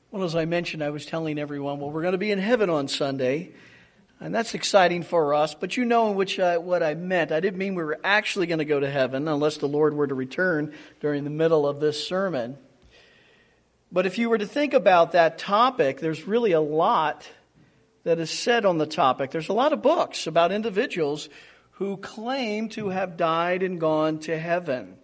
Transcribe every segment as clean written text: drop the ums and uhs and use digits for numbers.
Well, as I mentioned, I was telling everyone, we're going to be in heaven on Sunday, and that's exciting for us. But you know what I meant. I didn't mean we were actually going to go to heaven unless the Lord were to return during the middle of this sermon. But if you were to think about that topic, there's really a lot that is said on the topic. There's a lot of books about individuals who claim to have died and gone to heaven.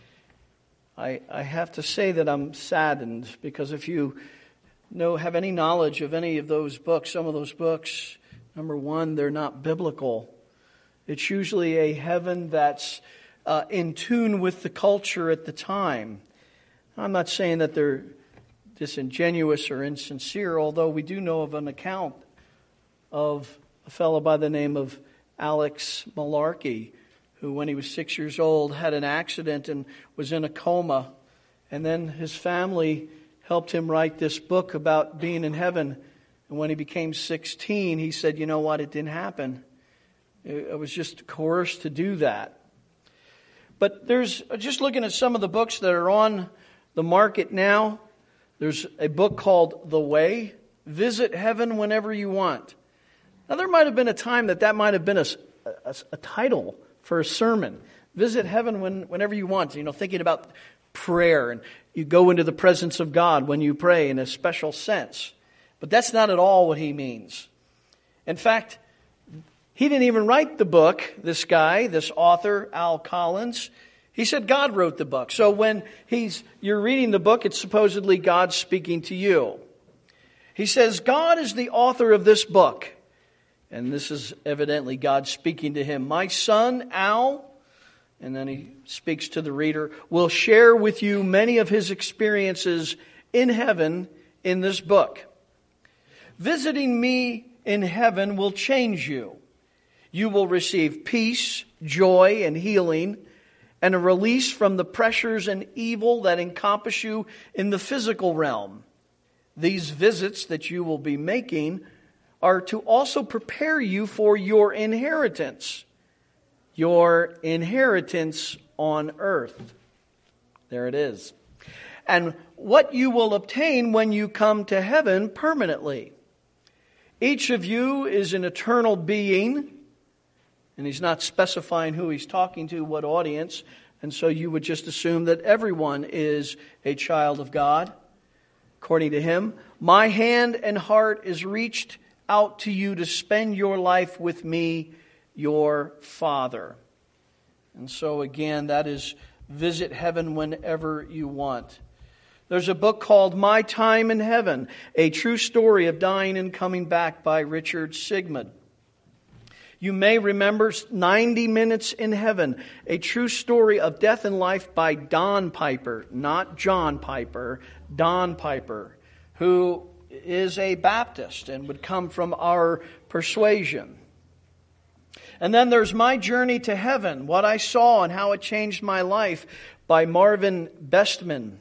I have to say that I'm saddened, because if you have any knowledge of any of those books, some of those books, number one, they're not biblical. It's usually a heaven that's in tune with the culture at the time. I'm not saying that they're disingenuous or insincere, although we do know of an account of a fellow by the name of Alex Malarkey, who when he was 6 years old had an accident and was in a coma. And then his family helped him write this book about being in heaven. And when he became 16, he said, you know what, it didn't happen. I was just coerced to do that. But there's, just looking at some of the books that are on the market now, there's a book called The Way, Visit Heaven Whenever You Want. Now, there might have been a time that might have been a title for a sermon. Visit heaven whenever you want. Thinking about prayer, and you go into the presence of God when you pray in a special sense. But that's not at all what he means. In fact, he didn't even write the book, this guy, this author, Al Collins. He said God wrote the book. So when you're reading the book, it's supposedly God speaking to you. He says, God is the author of this book. And this is evidently God speaking to him. My son, Al, and then he speaks to the reader, will share with you many of his experiences in heaven in this book. Visiting me in heaven will change you. You will receive peace, joy, and healing, and a release from the pressures and evil that encompass you in the physical realm. These visits that you will be making are to also prepare you for your inheritance on earth. There it is. And what you will obtain when you come to heaven permanently. Each of you is an eternal being, and he's not specifying who he's talking to, what audience, and so you would just assume that everyone is a child of God. According to him, my hand and heart is reached out to you to spend your life with me, your Father. And so again, that is visit heaven whenever you want. There's a book called My Time in Heaven, a true story of dying and coming back by Richard Sigmund. You may remember 90 Minutes in Heaven, a true story of death and life by Don Piper, not John Piper, Don Piper, who is a Baptist and would come from our persuasion. And then there's My Journey to Heaven, What I Saw and How It Changed My Life by Marvin Bestman.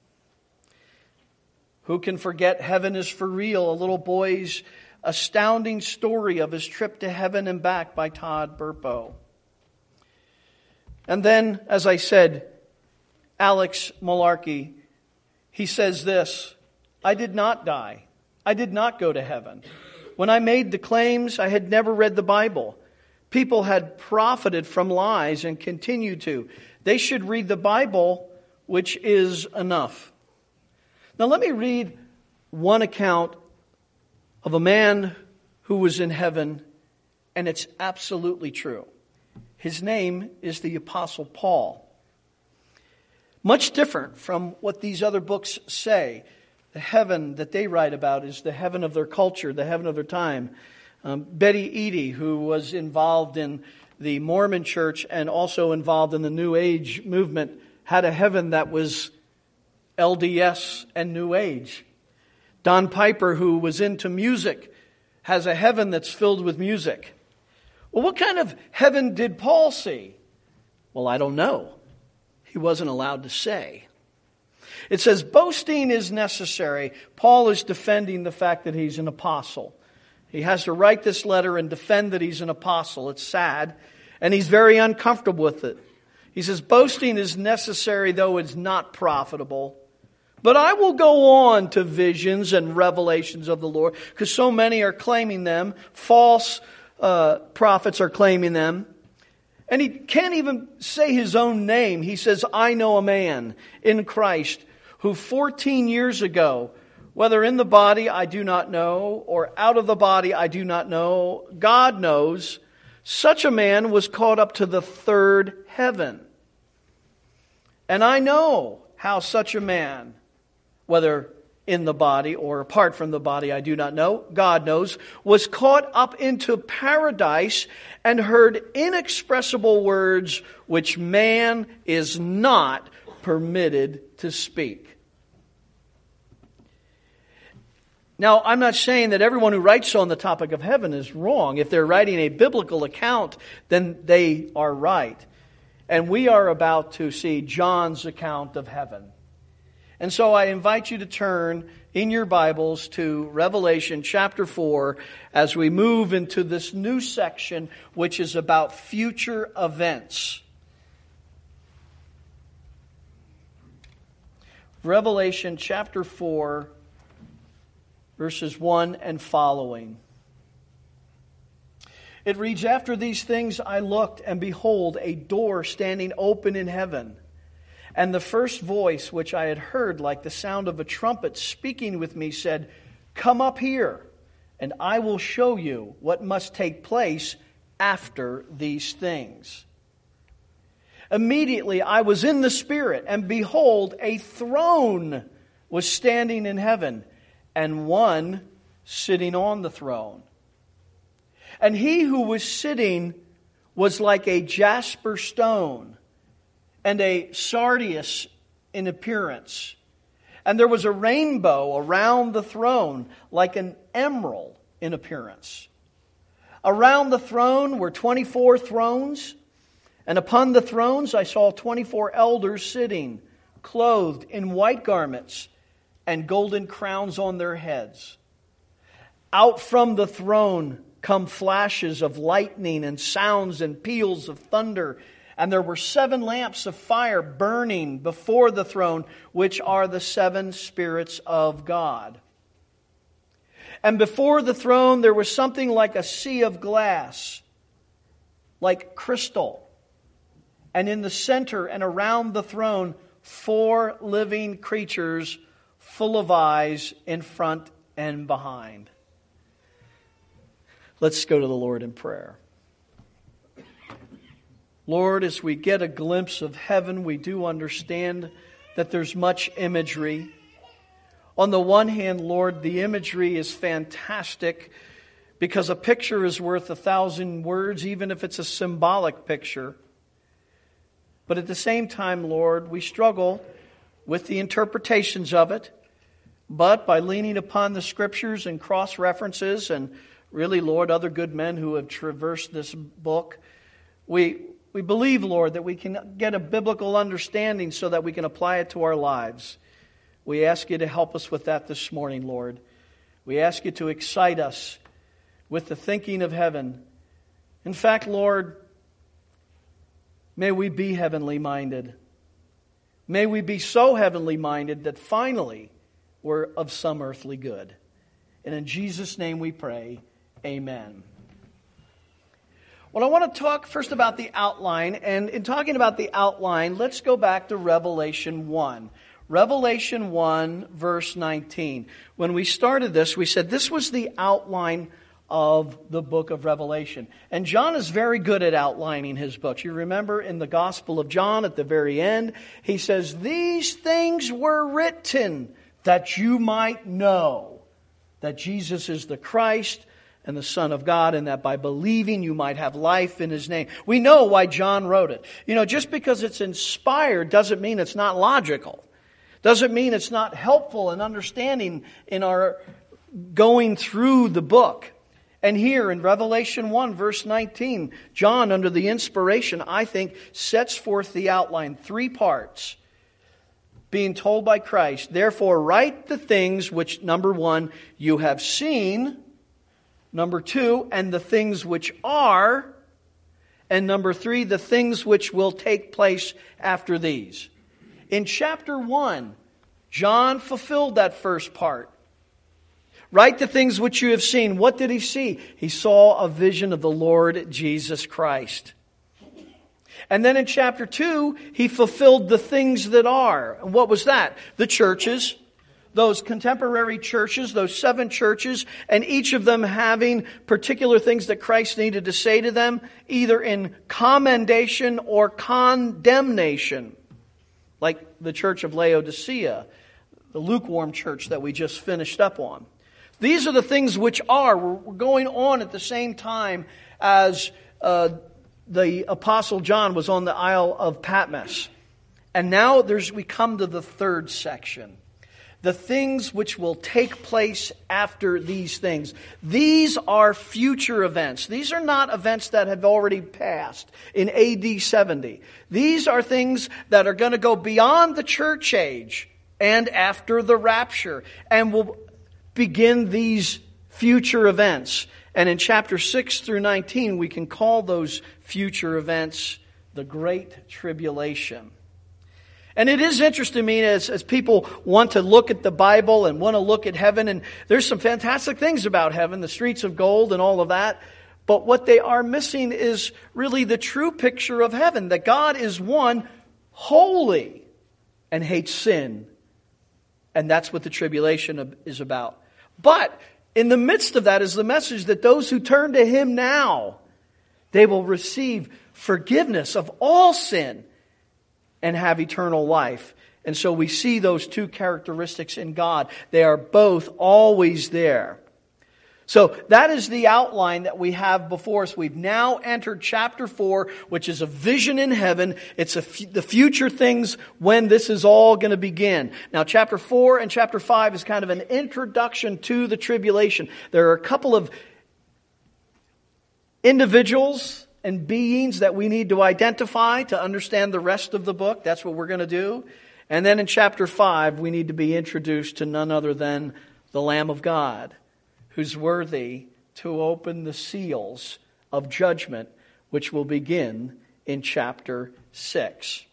Who can forget Heaven is for Real, a little boy's astounding story of his trip to heaven and back by Todd Burpo. And then, as I said, Alex Malarkey, he says this, I did not die. I did not go to heaven. When I made the claims, I had never read the Bible. People had profited from lies and continue to. They should read the Bible, which is enough. Now let me read one account of a man who was in heaven, and it's absolutely true. His name is the Apostle Paul. Much different from what these other books say. The heaven that they write about is the heaven of their culture, the heaven of their time. Betty Eadie, who was involved in the Mormon church and also involved in the New Age movement, had a heaven that was LDS and New Age. Don Piper, who was into music, has a heaven that's filled with music. Well, what kind of heaven did Paul see? Well, I don't know. He wasn't allowed to say. It says, boasting is necessary. Paul is defending the fact that he's an apostle. He has to write this letter and defend that he's an apostle. It's sad. And he's very uncomfortable with it. He says, boasting is necessary, though it's not profitable. But I will go on to visions and revelations of the Lord, because so many are claiming them. False prophets are claiming them. And he can't even say his own name. He says, I know a man in Christ who 14 years ago, whether in the body I do not know, or out of the body I do not know, God knows, such a man was caught up to the third heaven. And I know how such a man, whether in the body or apart from the body, I do not know, God knows, was caught up into paradise and heard inexpressible words which man is not permitted to speak. Now, I'm not saying that everyone who writes on the topic of heaven is wrong. If they're writing a biblical account, then they are right. And we are about to see John's account of heaven. And so I invite you to turn in your Bibles to Revelation chapter 4 as we move into this new section which is about future events. Revelation chapter 4, verses 1 and following. It reads, After these things I looked, and behold, a door standing open in heaven. And the first voice which I had heard, like the sound of a trumpet speaking with me, said, Come up here, and I will show you what must take place after these things. Immediately I was in the Spirit, and behold, a throne was standing in heaven, and one sitting on the throne. And he who was sitting was like a jasper stone, and a sardius in appearance. And there was a rainbow around the throne, like an emerald in appearance. Around the throne were 24 thrones, and upon the thrones I saw 24 elders sitting, clothed in white garments, and golden crowns on their heads. Out from the throne come flashes of lightning and sounds and peals of thunder. And there were 7 lamps of fire burning before the throne, which are the 7 spirits of God. And before the throne there was something like a sea of glass, like crystal. And in the center and around the throne, 4 living creatures full of eyes in front and behind. Let's go to the Lord in prayer. Lord, as we get a glimpse of heaven, we do understand that there's much imagery. On the one hand, Lord, the imagery is fantastic because a picture is worth 1,000 words, even if it's a symbolic picture. But at the same time, Lord, we struggle with the interpretations of it. But by leaning upon the Scriptures and cross-references and really, Lord, other good men who have traversed this book, we believe, Lord, that we can get a biblical understanding so that we can apply it to our lives. We ask you to help us with that this morning, Lord. We ask you to excite us with the thinking of heaven. In fact, Lord, may we be heavenly minded. May we be so heavenly minded that finally we're of some earthly good. And in Jesus' name we pray, amen. Well, I want to talk first about the outline. And in talking about the outline, let's go back to Revelation 1. Revelation 1, verse 19. When we started this, we said this was the outline of the book of Revelation. And John is very good at outlining his books. You remember in the Gospel of John at the very end, he says, These things were written that you might know that Jesus is the Christ and the Son of God, and that by believing you might have life in His name. We know why John wrote it. You know, just because it's inspired doesn't mean it's not logical. Doesn't mean it's not helpful in understanding in our going through the book. And here in Revelation 1, verse 19, John, under the inspiration, I think, sets forth the outline, 3 parts. Being told by Christ, therefore write the things which, number 1, you have seen. Number 2, and the things which are. And number 3, the things which will take place after these. In chapter 1, John fulfilled that first part. Write the things which you have seen. What did he see? He saw a vision of the Lord Jesus Christ. And then in chapter 2, he fulfilled the things that are. And what was that? The churches, those contemporary churches, those 7 churches, and each of them having particular things that Christ needed to say to them, either in commendation or condemnation. Like the church of Laodicea, the lukewarm church that we just finished up on. These are the things which are. We're going on at the same time as the Apostle John was on the Isle of Patmos. And now we come to the third section. The things which will take place after these things. These are future events. These are not events that have already passed in AD 70. These are things that are going to go beyond the church age and after the rapture, and will begin these future events. And in chapter 6 through 19, we can call those future events the Great Tribulation. And it is interesting to me as people want to look at the Bible and want to look at heaven, and there's some fantastic things about heaven, the streets of gold and all of that. But what they are missing is really the true picture of heaven, that God is one, holy, and hates sin. And that's what the tribulation is about. But in the midst of that is the message that those who turn to Him now, they will receive forgiveness of all sin and have eternal life. And so we see those two characteristics in God. They are both always there. So that is the outline that we have before us. We've now entered chapter 4, which is a vision in heaven. It's the future things when this is all going to begin. Now chapter 4 and chapter 5 is kind of an introduction to the tribulation. There are a couple of individuals and beings that we need to identify to understand the rest of the book. That's what we're going to do. And then in chapter 5, we need to be introduced to none other than the Lamb of God, who's worthy to open the seals of judgment, which will begin in chapter 6.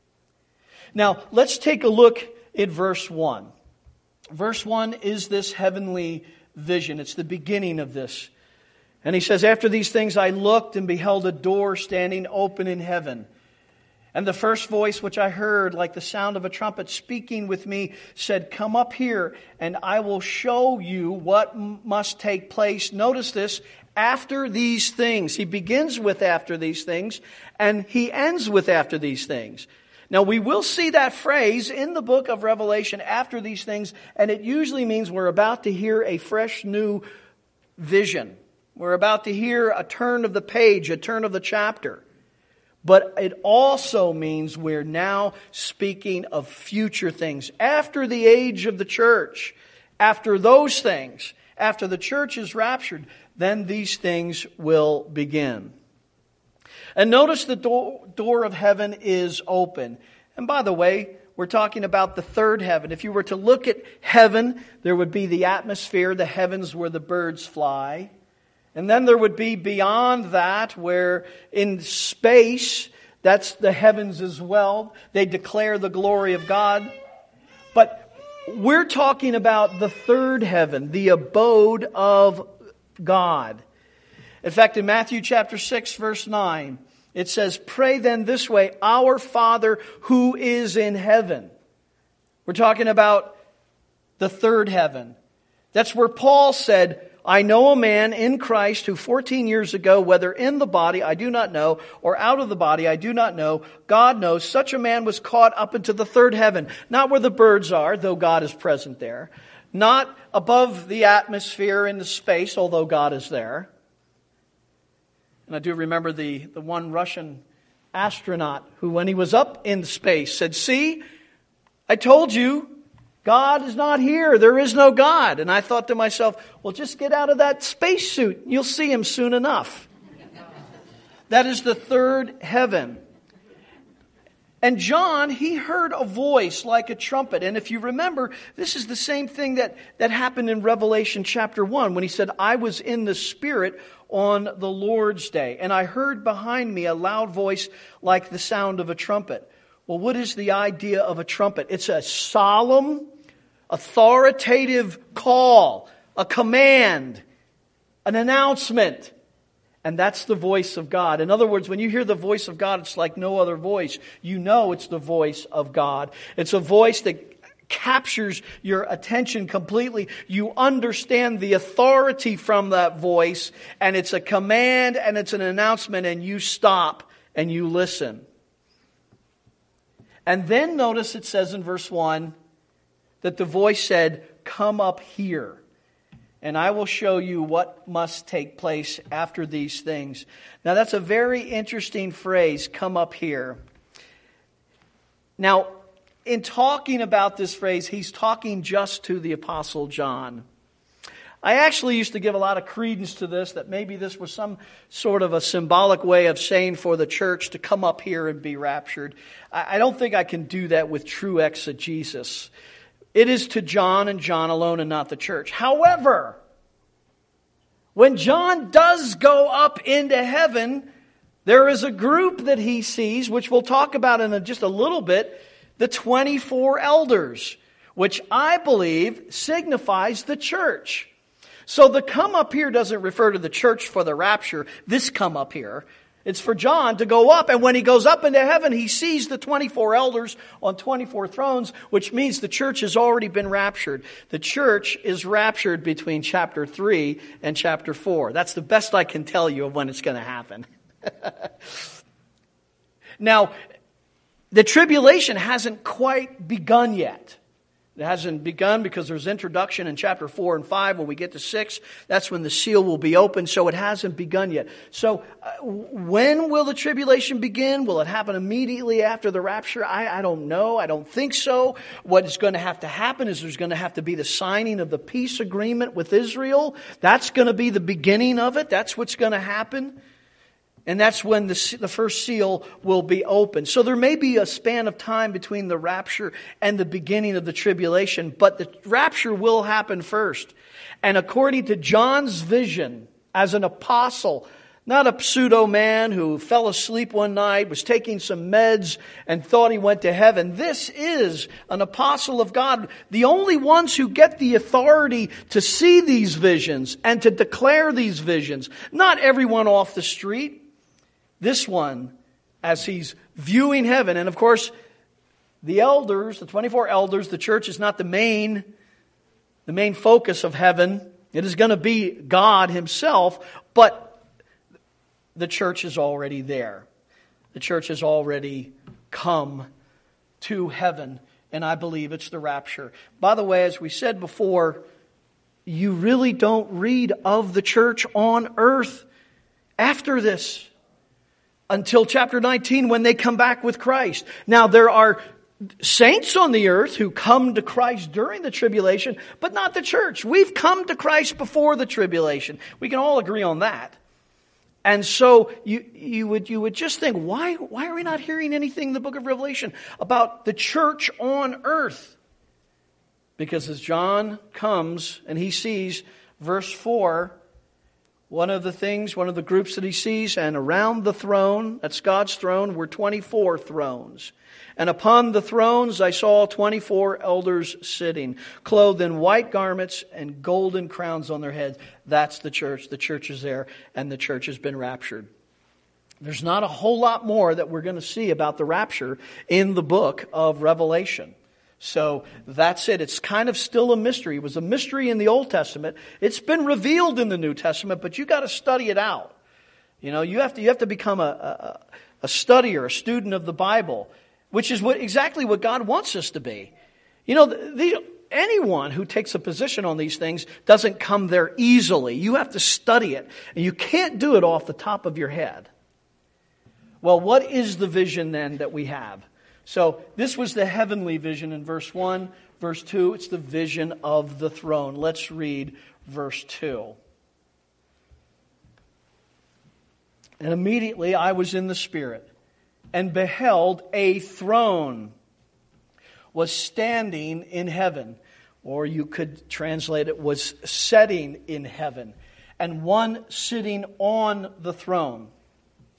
Now, let's take a look at verse 1. Verse 1 is this heavenly vision. It's the beginning of this. And he says, "After these things I looked and beheld a door standing open in heaven. And the first voice which I heard, like the sound of a trumpet speaking with me, said, 'Come up here, and I will show you what must take place.'" Notice this, after these things. He begins with after these things, and he ends with after these things. Now we will see that phrase in the book of Revelation, after these things, and it usually means we're about to hear a fresh new vision. We're about to hear a turn of the page, a turn of the chapter. But it also means we're now speaking of future things. After the age of the church, after those things, after the church is raptured, then these things will begin. And notice the door of heaven is open. And by the way, we're talking about the third heaven. If you were to look at heaven, there would be the atmosphere, the heavens where the birds fly. And then there would be beyond that, where in space, that's the heavens as well. They declare the glory of God. But we're talking about the third heaven, the abode of God. In fact, in Matthew chapter 6, verse 9, it says, "Pray then this way, Our Father who is in heaven." We're talking about the third heaven. That's where Paul said, "I know a man in Christ who 14 years ago, whether in the body I do not know, or out of the body I do not know, God knows, such a man was caught up into the third heaven." Not where the birds are, though God is present there. Not above the atmosphere in the space, although God is there. And I do remember the one Russian astronaut who, when he was up in space, said, "See, I told you, God is not here. There is no God." And I thought to myself, well, just get out of that spacesuit. You'll see Him soon enough. That is the third heaven. And John, he heard a voice like a trumpet. And if you remember, this is the same thing that happened in Revelation chapter 1 when he said, "I was in the Spirit on the Lord's day. And I heard behind me a loud voice like the sound of a trumpet." Well, what is the idea of a trumpet? It's a solemn, authoritative call, a command, an announcement. And that's the voice of God. In other words, when you hear the voice of God, it's like no other voice. You know it's the voice of God. It's a voice that captures your attention completely. You understand the authority from that voice, and it's a command and it's an announcement, and you stop and you listen. And then notice it says in verse 1 that the voice said, "Come up here, and I will show you what must take place after these things." Now that's a very interesting phrase, "come up here." Now, in talking about this phrase, he's talking just to the Apostle John. I actually used to give a lot of credence to this, that maybe this was some sort of a symbolic way of saying for the church to come up here and be raptured. I don't think I can do that with true exegesis. It is to John and John alone and not the church. However, when John does go up into heaven, there is a group that he sees, which we'll talk about in just a little bit, the 24 elders, which I believe signifies the church. So the come up here doesn't refer to the church for the rapture, this come up here. It's for John to go up, and when he goes up into heaven, he sees the 24 elders on 24 thrones, which means the church has already been raptured. The church is raptured between chapter 3 and chapter 4. That's the best I can tell you of when it's going to happen. Now, the tribulation hasn't quite begun yet. It hasn't begun because there's introduction in chapter 4 and 5. When we get to 6, that's when the seal will be opened. So it hasn't begun yet. So when will the tribulation begin? Will it happen immediately after the rapture? I don't know. I don't think so. What is going to happen is there's going to have to be the signing of the peace agreement with Israel. That's going to be the beginning of it. That's what's going to happen. And that's when the first seal will be opened. So there may be a span of time between the rapture and the beginning of the tribulation, but the rapture will happen first. And according to John's vision as an apostle, not a pseudo man who fell asleep one night, was taking some meds and thought he went to heaven. This is an apostle of God. The only ones who get the authority to see these visions and to declare these visions. Not everyone off the street. This one, as he's viewing heaven, and of course, the elders, the 24 elders, the church is not the main focus of heaven. It is going to be God Himself, but the church is already there. The church has already come to heaven, and I believe it's the rapture. By the way, as we said before, you really don't read of the church on earth after this. Until chapter 19 when they come back with Christ. Now there are saints on the earth who come to Christ during the tribulation, but not the church. We've come to Christ before the tribulation. We can all agree on that. And so you would just think, why are we not hearing anything in the book of Revelation about the church on earth? Because as John comes and he sees verse 4, one of the groups that he sees, and around the throne, that's God's throne, were 24 thrones. And upon the thrones I saw 24 elders sitting, clothed in white garments and golden crowns on their heads. That's the church. The church is there, and the church has been raptured. There's not a whole lot more that we're going to see about the rapture in the book of Revelation. So that's it. It's kind of still a mystery. It was a mystery in the Old Testament. It's been revealed in the New Testament, but you got to study it out. You know, you have to become a studier, a student of the Bible, which is exactly what God wants us to be. You know, anyone who takes a position on these things doesn't come there easily. You have to study it, and you can't do it off the top of your head. Well, what is the vision then that we have? So this was the heavenly vision in verse 1. Verse 2, it's the vision of the throne. Let's read verse 2. And immediately I was in the Spirit, and beheld a throne was standing in heaven. Or you could translate it, was setting in heaven. And one sitting on the throne.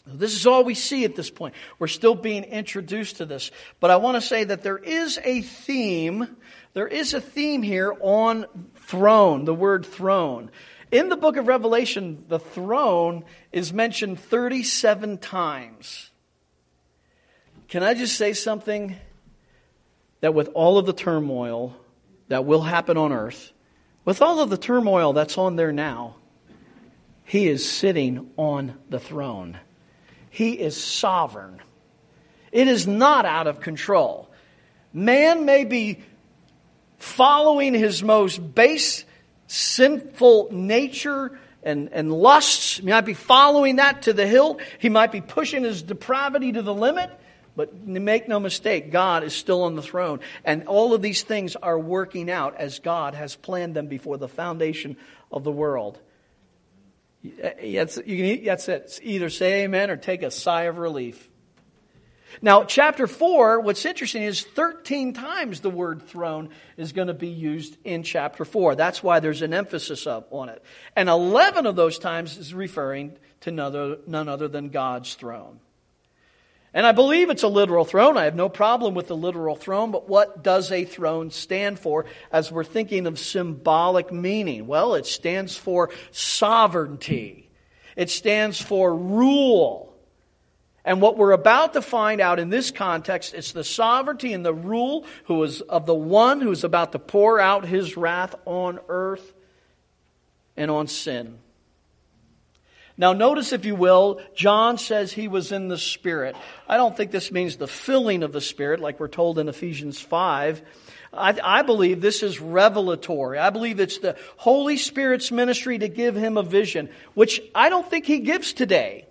This is all we see at this point. We're still being introduced to this. But I want to say that there is a theme. There is a theme here on throne, the word throne. In the book of Revelation, the throne is mentioned 37 times. Can I just say something? That with all of the turmoil that will happen on earth, with all of the turmoil that's on there now, He is sitting on the throne. He is sovereign. It is not out of control. Man may be following his most base, sinful nature and lusts. He might be following that to the hilt. He might be pushing his depravity to the limit. But make no mistake, God is still on the throne. And all of these things are working out as God has planned them before the foundation of the world. That's it. Either say amen or take a sigh of relief. Now, chapter 4, what's interesting is 13 times the word throne is going to be used in chapter 4. That's why there's an emphasis on it. And 11 of those times is referring to none other than God's throne. And I believe it's a literal throne. I have no problem with the literal throne, but what does a throne stand for as we're thinking of symbolic meaning? Well, it stands for sovereignty. It stands for rule. And what we're about to find out in this context is the sovereignty and the rule of the one who is about to pour out His wrath on earth and on sin. Now notice, if you will, John says he was in the Spirit. I don't think this means the filling of the Spirit like we're told in Ephesians 5. I believe this is revelatory. I believe it's the Holy Spirit's ministry to give him a vision, which I don't think he gives today.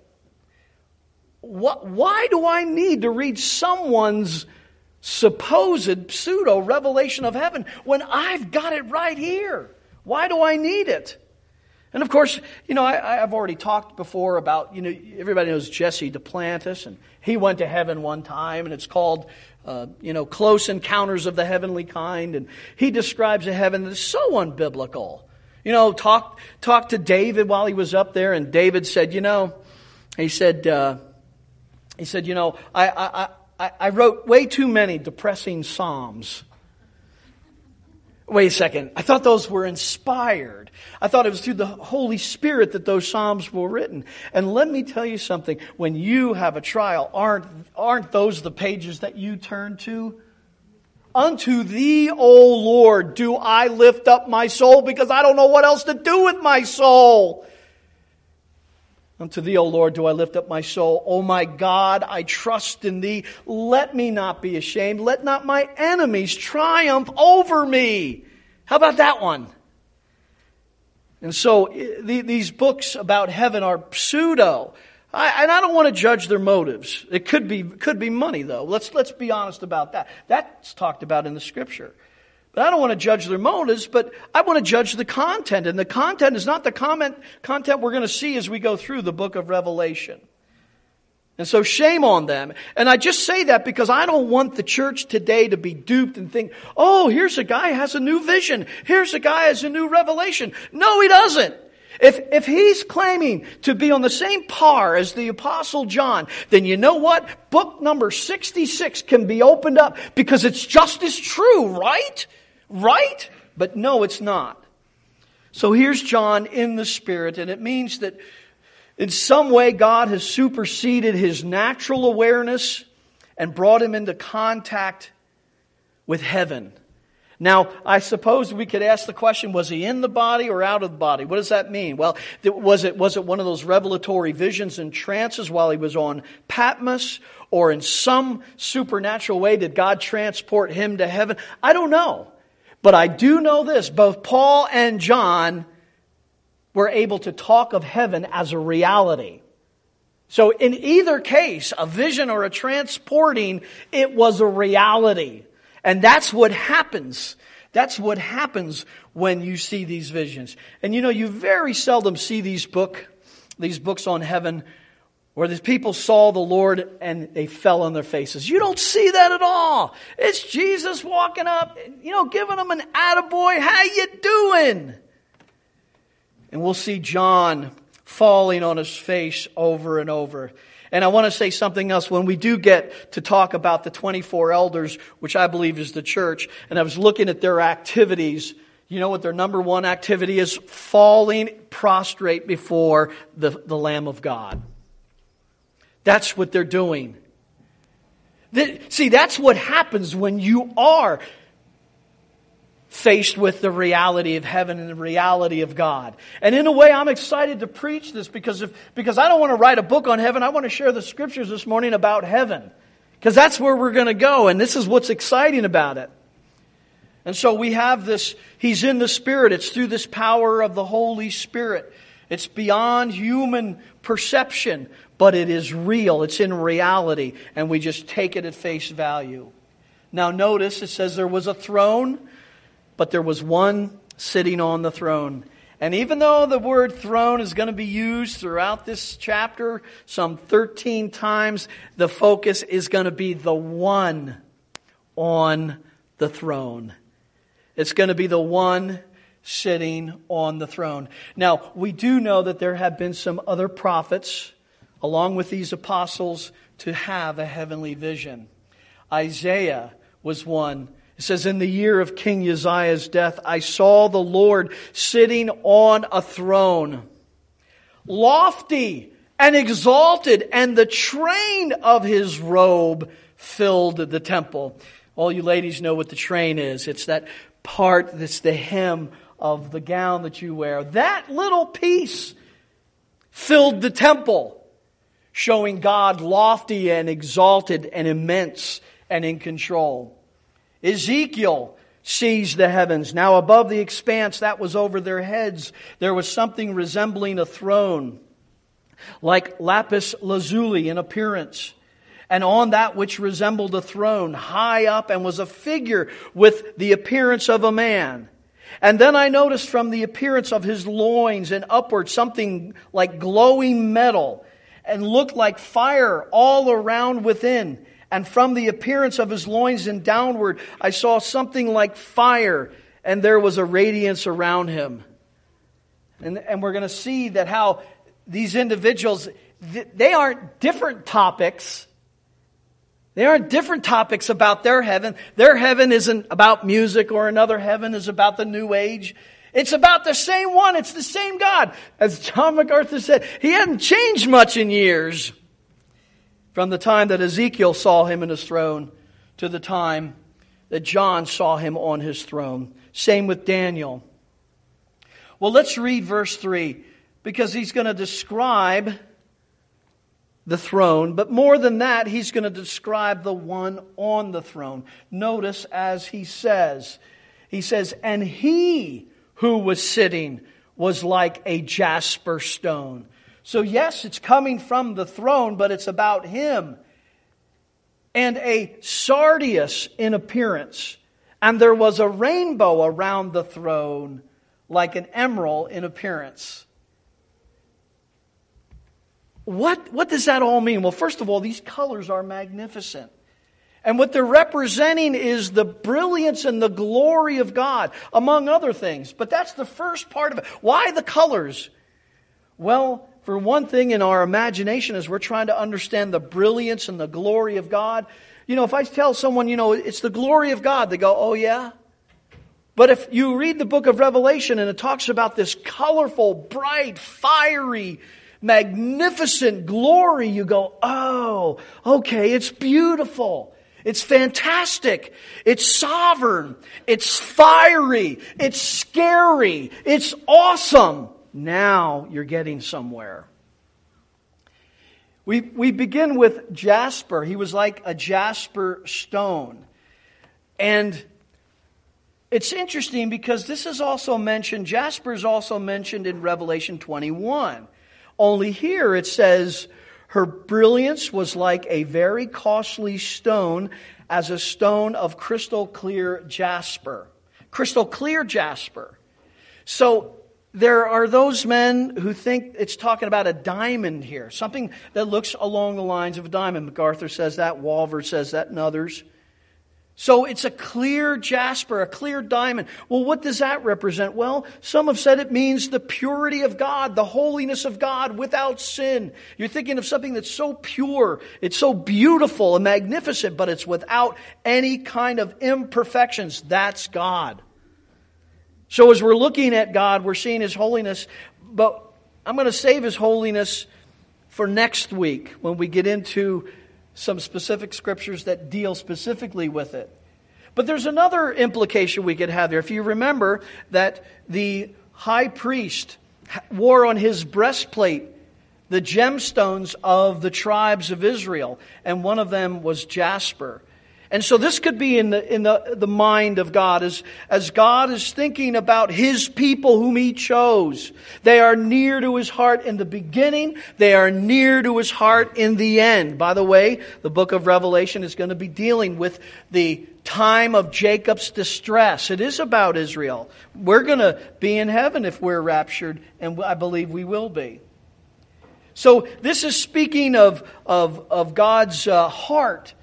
Why do I need to read someone's supposed pseudo-revelation of heaven when I've got it right here? Why do I need it? And of course, I've already talked before about, everybody knows Jesse Duplantis, and he went to heaven one time, and it's called, Close Encounters of the Heavenly Kind, and he describes a heaven that's so unbiblical. Talk to David while he was up there, and David said, I wrote way too many depressing psalms. Wait a second. I thought those were inspired. I thought it was through the Holy Spirit that those psalms were written. And let me tell you something. When you have a trial, aren't those the pages that you turn to? Unto Thee, O Lord, do I lift up my soul, because I don't know what else to do with my soul. Unto Thee, O Lord, do I lift up my soul. O my God, I trust in Thee. Let me not be ashamed. Let not my enemies triumph over me. How about that one? And so these books about heaven are pseudo. And I don't want to judge their motives. It could be money, though. Let's be honest about that. That's talked about in the Scripture. But I don't want to judge their motives, but I want to judge the content. And the content is not the content we're going to see as we go through the book of Revelation. And so shame on them. And I just say that because I don't want the church today to be duped and think, oh, here's a guy who has a new vision. Here's a guy who has a new revelation. No, he doesn't. If he's claiming to be on the same par as the Apostle John, then you know what? Book number 66 can be opened up because it's just as true, right? Right? But no, it's not. So here's John in the Spirit, and it means that in some way God has superseded his natural awareness and brought him into contact with heaven. Now, I suppose we could ask the question, was he in the body or out of the body? What does that mean? Well, was it one of those revelatory visions and trances while he was on Patmos? Or in some supernatural way did God transport him to heaven? I don't know. But I do know this, both Paul and John were able to talk of heaven as a reality. So in either case, a vision or a transporting, it was a reality. And that's what happens. That's what happens when you see these visions. And you very seldom see these books on heaven where the people saw the Lord and they fell on their faces. You don't see that at all. It's Jesus walking up, giving them an attaboy. How you doing? And we'll see John falling on his face over and over. And I want to say something else. When we do get to talk about the 24 elders, which I believe is the church, and I was looking at their activities, you know what their number one activity is? Falling prostrate before the Lamb of God. That's what they're doing. See, that's what happens when you are faced with the reality of heaven and the reality of God. And in a way, I'm excited to preach this because I don't want to write a book on heaven. I want to share the scriptures this morning about heaven. Because that's where we're going to go, and this is what's exciting about it. And so we have this, He's in the Spirit. It's through this power of the Holy Spirit. It's beyond human perception, but it is real. It's in reality, and we just take it at face value. Now notice, it says there was a throne, but there was one sitting on the throne. And even though the word throne is going to be used throughout this chapter, some 13 times, the focus is going to be the one on the throne. It's going to be the one sitting on the throne. Now, we do know that there have been some other prophets, along with these apostles, to have a heavenly vision. Isaiah was one. It says, in the year of King Uzziah's death, I saw the Lord sitting on a throne, lofty and exalted, and the train of His robe filled the temple. All you ladies know what the train is. It's that part that's the hem of the gown that you wear. That little piece filled the temple, showing God lofty and exalted and immense and in control. Ezekiel sees the heavens. Now above the expanse that was over their heads, there was something resembling a throne, like lapis lazuli in appearance. And on that which resembled a throne, high up, and was a figure with the appearance of a man. And then I noticed from the appearance of his loins and upward something like glowing metal, and looked like fire all around within. And from the appearance of his loins and downward, I saw something like fire, and there was a radiance around him. And we're going to see that how these individuals, they aren't different topics. They aren't different topics about their heaven. Their heaven isn't about music, or another heaven is about the New Age. It's about the same one. It's the same God. As John MacArthur said, He hadn't changed much in years. From the time that Ezekiel saw Him in His throne to the time that John saw Him on His throne. Same with Daniel. Well, let's read verse 3, because he's going to describe the throne, but more than that, he's going to describe the one on the throne. Notice as he says, and He who was sitting was like a jasper stone. So yes, it's coming from the throne, but it's about Him. And a sardius in appearance. And there was a rainbow around the throne, like an emerald in appearance. What does that all mean? Well, first of all, these colors are magnificent. And what they're representing is the brilliance and the glory of God, among other things. But that's the first part of it. Why the colors? Well, for one thing, in our imagination, as we're trying to understand the brilliance and the glory of God, if I tell someone, it's the glory of God, they go, oh yeah? But if you read the book of Revelation and it talks about this colorful, bright, fiery, magnificent glory, you go, oh, okay, it's beautiful. It's fantastic. It's sovereign. It's fiery. It's scary. It's awesome. Now you're getting somewhere. We begin with jasper. He was like a jasper stone. And it's interesting because this is also mentioned, jasper is also mentioned in Revelation 21. Only here it says, her brilliance was like a very costly stone, as a stone of crystal clear jasper. Crystal clear jasper. So there are those men who think it's talking about a diamond here. Something that looks along the lines of a diamond. MacArthur says that. Walver says that, and others. So it's a clear jasper, a clear diamond. Well, what does that represent? Well, some have said it means the purity of God, the holiness of God without sin. You're thinking of something that's so pure, it's so beautiful and magnificent, but it's without any kind of imperfections. That's God. So as we're looking at God, we're seeing His holiness, but I'm going to save His holiness for next week when we get into some specific scriptures that deal specifically with it. But there's another implication we could have there. If you remember that the high priest wore on his breastplate the gemstones of the tribes of Israel, and one of them was jasper. And so this could be in the mind of God as God is thinking about His people whom He chose. They are near to His heart in the beginning. They are near to His heart in the end. By the way, the book of Revelation is going to be dealing with the time of Jacob's distress. It is about Israel. We're going to be in heaven if we're raptured, and I believe we will be. So this is speaking of God's heart.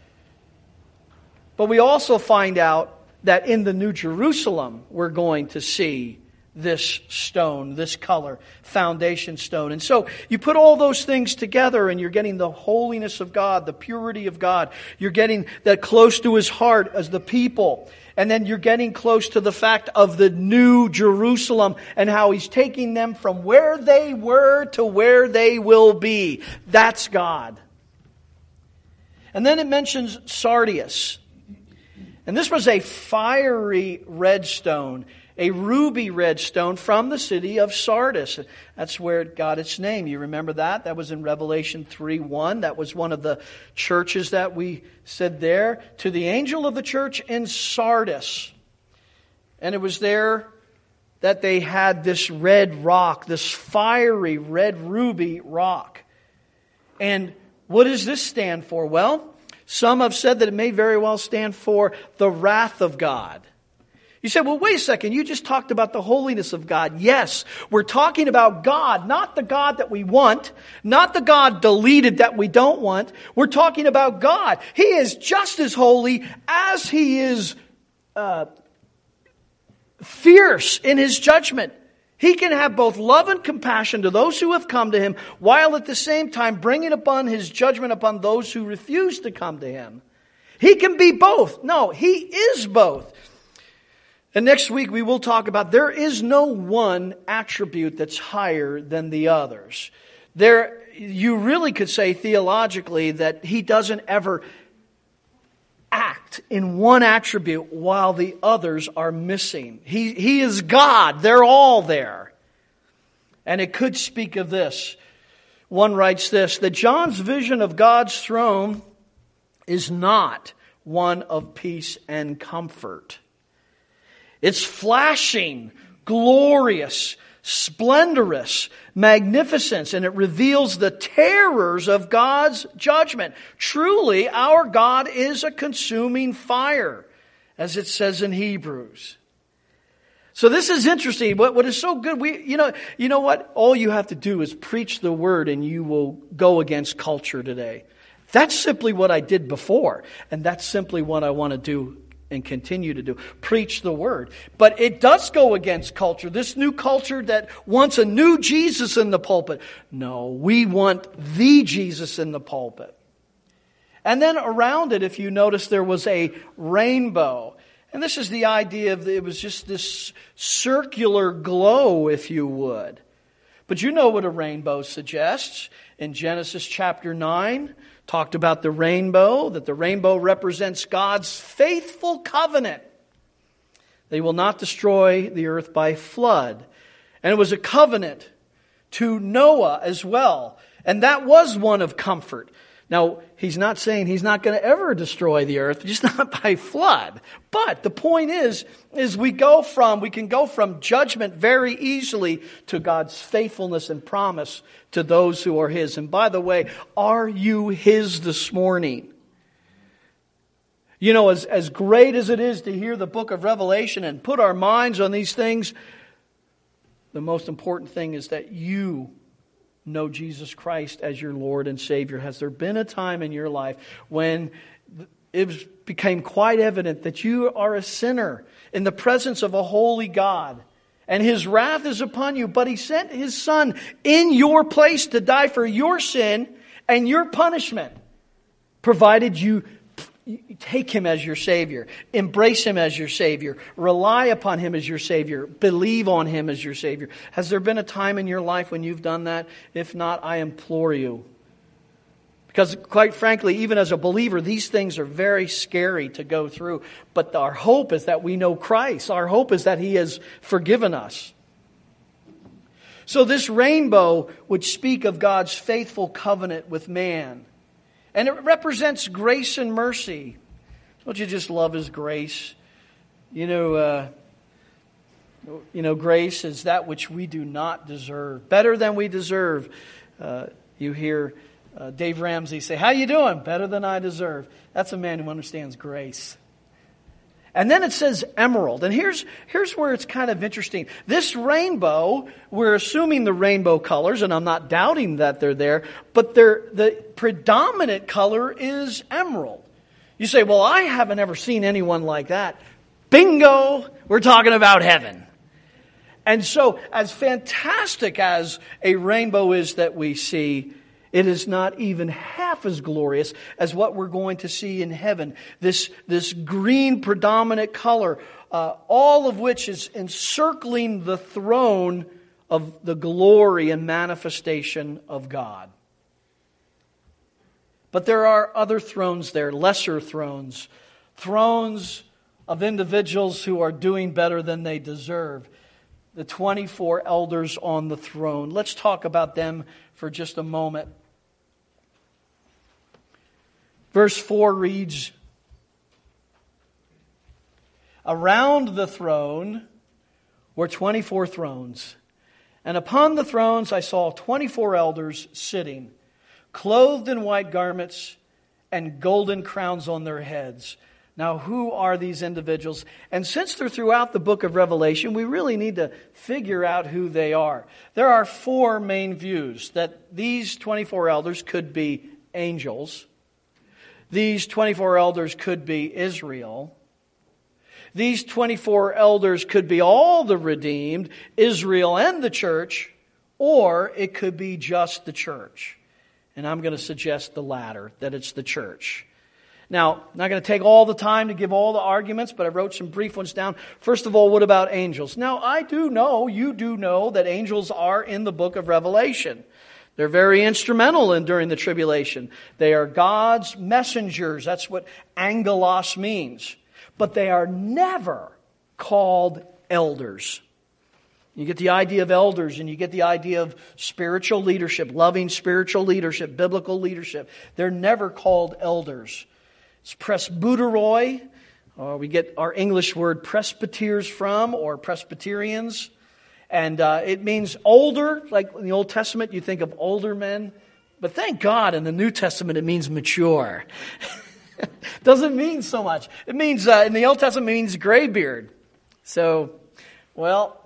But we also find out that in the New Jerusalem, we're going to see this stone, this color, foundation stone. And so you put all those things together and you're getting the holiness of God, the purity of God. You're getting that close to His heart as the people. And then you're getting close to the fact of the New Jerusalem and how He's taking them from where they were to where they will be. That's God. And then it mentions sardius. And this was a fiery red stone, a ruby red stone from the city of Sardis. That's where it got its name. You remember that? That was in Revelation 3:1. That was one of the churches that we said there. To the angel of the church in Sardis. And it was there that they had this red rock, this fiery red ruby rock. And what does this stand for? Well, some have said that it may very well stand for the wrath of God. You say, well, wait a second, you just talked about the holiness of God. Yes, we're talking about God, not the God that we want, not the God deleted that we don't want. We're talking about God. He is just as holy as He is fierce in His judgment. He can have both love and compassion to those who have come to Him, while at the same time bringing upon His judgment upon those who refuse to come to Him. He can be both. No, He is both. And next week we will talk about there is no one attribute that's higher than the others. You really could say theologically that He doesn't ever act in one attribute while the others are missing. He is God. They're all there. And it could speak of this. One writes this, that John's vision of God's throne is not one of peace and comfort. It's flashing, glorious, splendorous, magnificence, and it reveals the terrors of God's judgment. Truly, our God is a consuming fire, as it says in Hebrews. So this is interesting. What is so good, you know what? All you have to do is preach the word and you will go against culture today. That's simply what I did before, and that's simply what I want to do and continue to do. Preach the word. But it does go against culture. This new culture that wants a new Jesus in the pulpit. No, we want the Jesus in the pulpit. And then around it, if you notice, there was a rainbow. And this is the idea of, it was just this circular glow, if you would. But you know what a rainbow suggests. In Genesis chapter 9, talked about the rainbow, that the rainbow represents God's faithful covenant. They will not destroy the earth by flood. And it was a covenant to Noah as well. And that was one of comfort. Now, He's not saying He's not going to ever destroy the earth, just not by flood. But the point is we can go from judgment very easily to God's faithfulness and promise to those who are His. And by the way, are you His this morning? You know, as great as it is to hear the book of Revelation and put our minds on these things, the most important thing is that you know Jesus Christ as your Lord and Savior. Has there been a time in your life when it became quite evident that you are a sinner in the presence of a holy God. And His wrath is upon you. But He sent His Son in your place to die for your sin and your punishment, provided you take Him as your Savior, embrace Him as your Savior, rely upon Him as your Savior, believe on Him as your Savior. Has there been a time in your life when you've done that? If not, I implore you. Because quite frankly, even as a believer, these things are very scary to go through. But our hope is that we know Christ. Our hope is that He has forgiven us. So this rainbow would speak of God's faithful covenant with man. And it represents grace and mercy. Don't you just love His grace? You know, grace is that which we do not deserve. Better than we deserve. You hear Dave Ramsey say, "How you doing?" "Better than I deserve." That's a man who understands grace. And then it says emerald. And here's where it's kind of interesting. This rainbow, we're assuming the rainbow colors, and I'm not doubting that they're there, but the predominant color is emerald. You say, "Well, I haven't ever seen anyone like that." Bingo! We're talking about heaven. And so, as fantastic as a rainbow is that we see, it is not even half as glorious as what we're going to see in heaven. This green predominant color, all of which is encircling the throne of the glory and manifestation of God. But there are other thrones there, lesser thrones. Thrones of individuals who are doing better than they deserve. The 24 elders on the throne. Let's talk about them for just a moment. Verse 4 reads, "Around the throne were 24 thrones, and upon the thrones I saw 24 elders sitting, clothed in white garments and golden crowns on their heads." Now, who are these individuals? And since they're throughout the book of Revelation, we really need to figure out who they are. There are four main views that these 24 elders could be angels. These 24 elders could be Israel. These 24 elders could be all the redeemed, Israel and the church, or it could be just the church. And I'm going to suggest the latter, that it's the church. Now, I'm not going to take all the time to give all the arguments, but I wrote some brief ones down. First of all, what about angels? Now, I do know, you do know, that angels are in the book of Revelation. They're very instrumental during the tribulation. They are God's messengers. That's what angelos means. But they are never called elders. You get the idea of elders and you get the idea of spiritual leadership, loving spiritual leadership, biblical leadership. They're never called elders. It's presbyteroi, or we get our English word presbyters from, or Presbyterians. And it means older, like in the Old Testament you think of older men. But thank God in the New Testament it means mature. Doesn't mean so much. It means, in the Old Testament it means gray beard. So, well,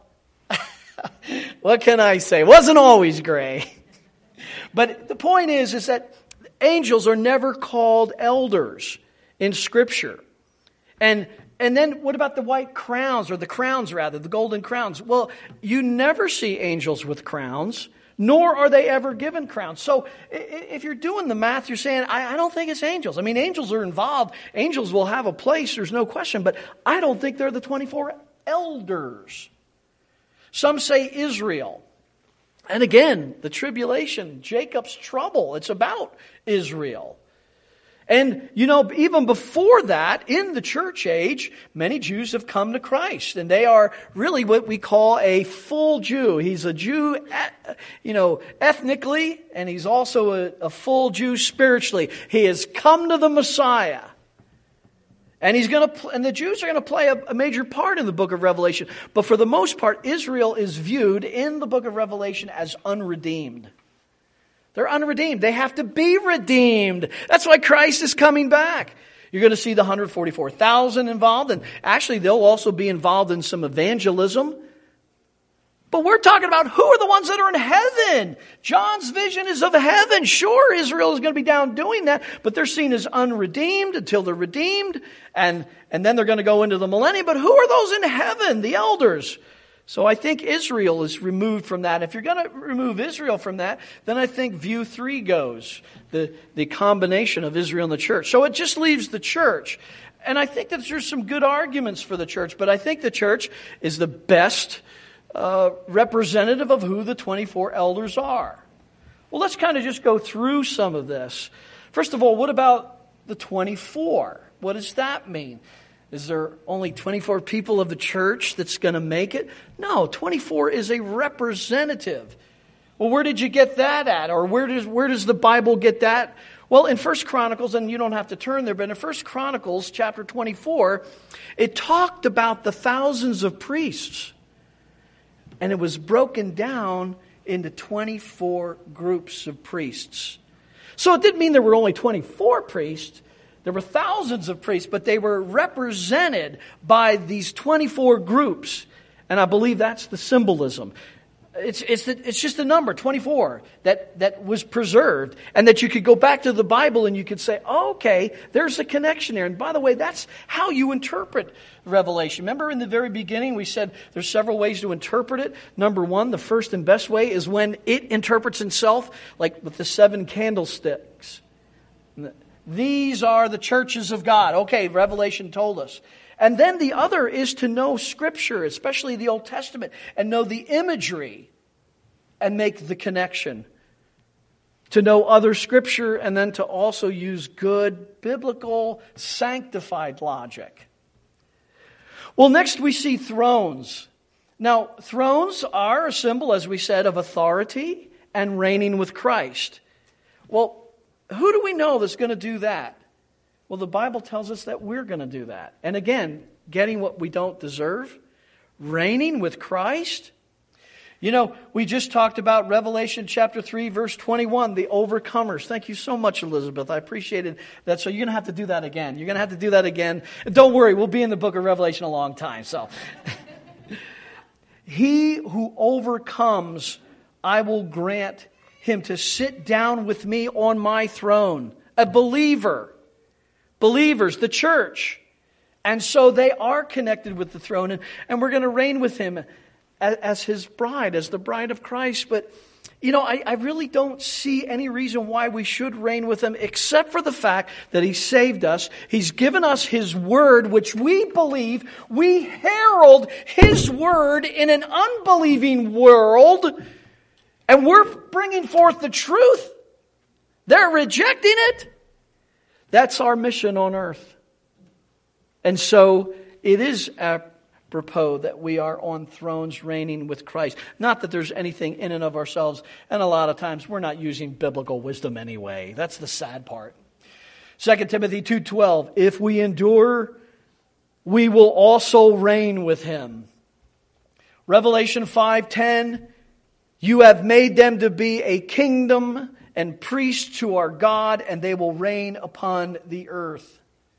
what can I say? It wasn't always gray. But the point is that angels are never called elders in Scripture. And then what about the white crowns, or the crowns rather, the golden crowns? Well, you never see angels with crowns, nor are they ever given crowns. So if you're doing the math, you're saying, I don't think it's angels. I mean, angels are involved. Angels will have a place, there's no question, but I don't think they're the 24 elders. Some say Israel. And again, the tribulation, Jacob's trouble, it's about Israel. And, you know, even before that, in the church age, many Jews have come to Christ. And they are really what we call a full Jew. He's a Jew, ethnically, and he's also a full Jew spiritually. He has come to the Messiah. And the Jews are going to play a major part in the book of Revelation. But for the most part, Israel is viewed in the book of Revelation as unredeemed. They're unredeemed. They have to be redeemed. That's why Christ is coming back. You're going to see the 144,000 involved. And actually, they'll also be involved in some evangelism. But we're talking about who are the ones that are in heaven. John's vision is of heaven. Sure, Israel is going to be down doing that, but they're seen as unredeemed until they're redeemed, and then they're going to go into the millennium. But who are those in heaven? The elders. So I think Israel is removed from that. If you're going to remove Israel from that, then I think view 3 goes, the combination of Israel and the church. So it just leaves the church. And I think that there's some good arguments for the church, but I think the church is the best representative of who the 24 elders are. Well, let's kind of just go through some of this. First of all, what about the 24? What does that mean? Is there only 24 people of the church that's going to make it? No, 24 is a representative. Well, where did you get that at? Or where does the Bible get that? Well, in 1 Chronicles, and you don't have to turn there, but in 1 Chronicles chapter 24, it talked about the thousands of priests. And it was broken down into 24 groups of priests. So it didn't mean there were only 24 priests. There were thousands of priests, but they were represented by these 24 groups. And I believe that's the symbolism. It's just a number, 24, that was preserved. And that you could go back to the Bible and you could say, oh, okay, there's a connection there. And by the way, that's how you interpret Revelation. Remember in the very beginning we said there's several ways to interpret it. Number one, the first and best way is when it interprets itself, like with the 7 candlesticks. These are the churches of God. Okay, Revelation told us. And then the other is to know Scripture, especially the Old Testament, and know the imagery and make the connection. To know other Scripture and then to also use good, biblical, sanctified logic. Well, next we see thrones. Now, thrones are a symbol, as we said, of authority and reigning with Christ. Well, who do we know that's going to do that? Well, the Bible tells us that we're going to do that. And again, getting what we don't deserve, reigning with Christ. You know, we just talked about Revelation chapter 3, verse 21, the overcomers. Thank you so much, Elizabeth. I appreciated that. So you're going to have to do that again. You're going to have to do that again. And don't worry, we'll be in the book of Revelation a long time. So, he who overcomes, I will grant him to sit down with me on my throne. A believer. Believers, the church. And so they are connected with the throne. And we're going to reign with him as his bride, as the bride of Christ. But, you know, I really don't see any reason why we should reign with him except for the fact that he saved us. He's given us his word, which we believe. We herald his word in an unbelieving world. And we're bringing forth the truth. They're rejecting it. That's our mission on earth. And so it is apropos that we are on thrones reigning with Christ. Not that there's anything in and of ourselves. And a lot of times we're not using biblical wisdom anyway. That's the sad part. 2 Timothy 2:12. If we endure, we will also reign with him. Revelation 5:10. You have made them to be a kingdom and priests to our God, and they will reign upon the earth.